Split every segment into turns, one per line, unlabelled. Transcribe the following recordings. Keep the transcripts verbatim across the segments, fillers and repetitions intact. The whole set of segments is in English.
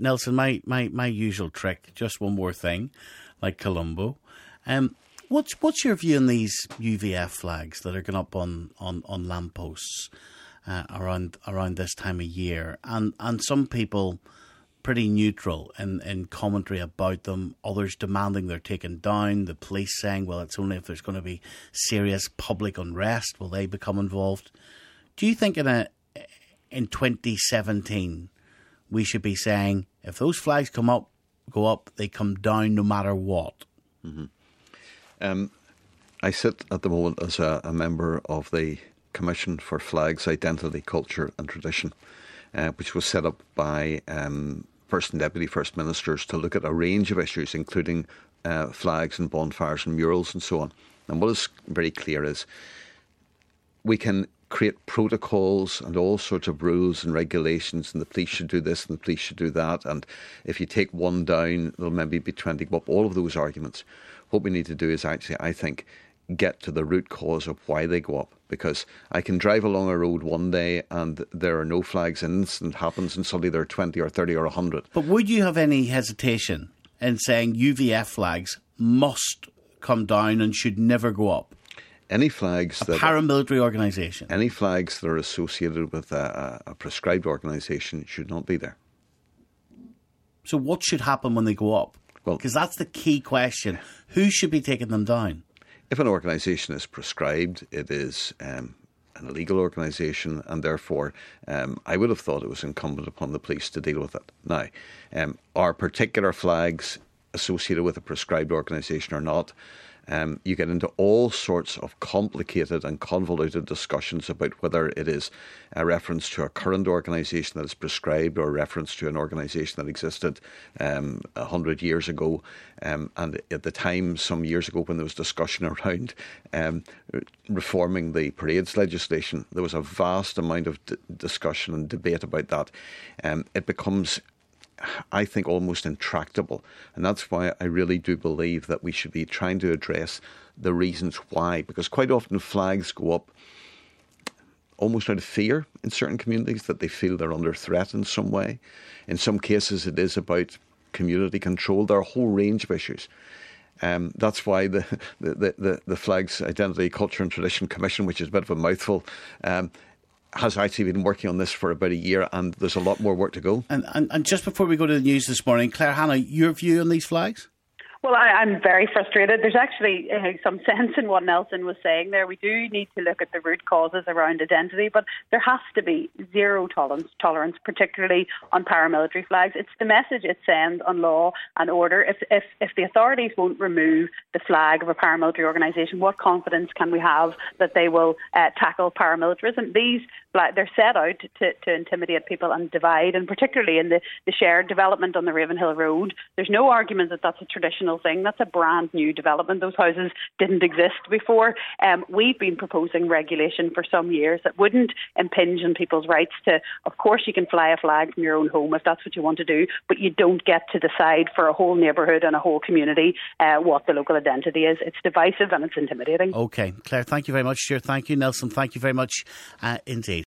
Nelson, my, my, my usual trick, just one more thing, like Columbo. Um, what's what's your view on these U V F flags that are going up on, on, on lampposts uh, around around this time of year? And and some people pretty neutral in, in commentary about them, others demanding they're taken down, the police saying, well, it's only if there's going to be serious public unrest will they become involved. Do you think in a in twenty seventeen we should be saying, if those flags come up, go up, they come down no matter what?
Mm-hmm. Um, I sit at the moment as a, a member of the Commission for Flags, Identity, Culture and Tradition, uh, which was set up by um, First and Deputy First Ministers to look at a range of issues, including uh, flags and bonfires and murals and so on. And what is very clear is we can create protocols and all sorts of rules and regulations, and the police should do this and the police should do that, and if you take one down, there'll maybe be twenty go up, all of those arguments. What we need to do is actually, I think, get to the root cause of why they go up. Because I can drive along a road one day and there are no flags, and an incident happens and suddenly there are twenty or thirty or one hundred.
But would you have any hesitation in saying U V F flags must come down and should never go up?
Any flags
a
that
paramilitary organisation.
Any flags that are associated with a, a prescribed organisation should not be there.
So what should happen when they go up?
Well,
because that's the key question. Who should be taking them down?
If an organisation is prescribed, it is um, an illegal organisation, and therefore um, I would have thought it was incumbent upon the police to deal with it. Now, um, are particular flags associated with a prescribed organisation or not? Um, you get into all sorts of complicated and convoluted discussions about whether it is a reference to a current organisation that is prescribed or a reference to an organisation that existed um, a hundred years ago. Um, and at the time, some years ago, when there was discussion around um, reforming the parades legislation, there was a vast amount of d- discussion and debate about that. Um, it becomes, I think, almost intractable. And that's why I really do believe that we should be trying to address the reasons why. Because quite often flags go up almost out of fear in certain communities, that they feel they're under threat in some way. In some cases, it is about community control. There are a whole range of issues. Um, that's why the, the, the, the Flags, Identity, Culture and Tradition Commission, which is a bit of a mouthful, um, has actually been working on this for about a year, and there's a lot more work to go.
And, and, and just before we go to the news this morning, Claire Hannah, your view on these flags?
Well, I, I'm very frustrated. There's actually uh, some sense in what Nelson was saying there. We do need to look at the root causes around identity, but there has to be zero tolerance, tolerance, particularly on paramilitary flags. It's the message it sends on law and order. If, if, if the authorities won't remove the flag of a paramilitary organisation, what confidence can we have that they will uh, tackle paramilitarism? These, they're set out to, to intimidate people and divide, and particularly in the, the shared development on the Ravenhill Road. There's no argument that that's a traditional thing. That's a brand new development. Those houses didn't exist before. Um, we've been proposing regulation for some years that wouldn't impinge on people's rights to, of course you can fly a flag from your own home if that's what you want to do, but you don't get to decide for a whole neighbourhood and a whole community uh, what the local identity is. It's divisive and it's intimidating.
OK. Claire, thank you very much. Stuart, thank you. Nelson, thank you very much uh, indeed.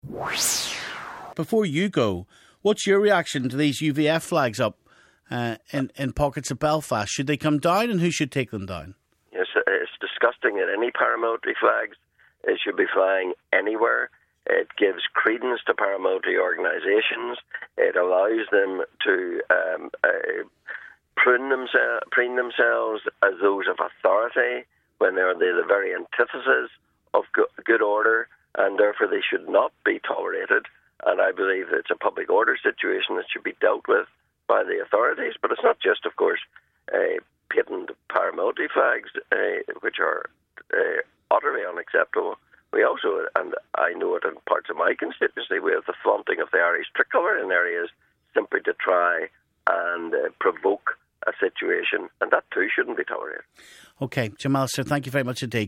Before you go, what's your reaction to these U V F flags up Uh, in, in pockets of Belfast? Should they come down, and who should take them down?
Yes, it's disgusting that any paramilitary flags it should be flying anywhere. It gives credence to paramilitary organisations. It allows them to um, uh, prune, themse- preen themselves as those of authority when they're the, the very antithesis of go- good order, and therefore they should not be tolerated. And I believe that it's a public order situation that should be dealt with by the authorities. But it's not just, of course, uh, patent paramilitary flags, uh, which are uh, utterly unacceptable. We also, and I know it in parts of my constituency, we have the flaunting of the Irish tricolour in areas simply to try and uh, provoke a situation, and that too shouldn't be tolerated.
OK, Jamal, sir, thank you very much indeed.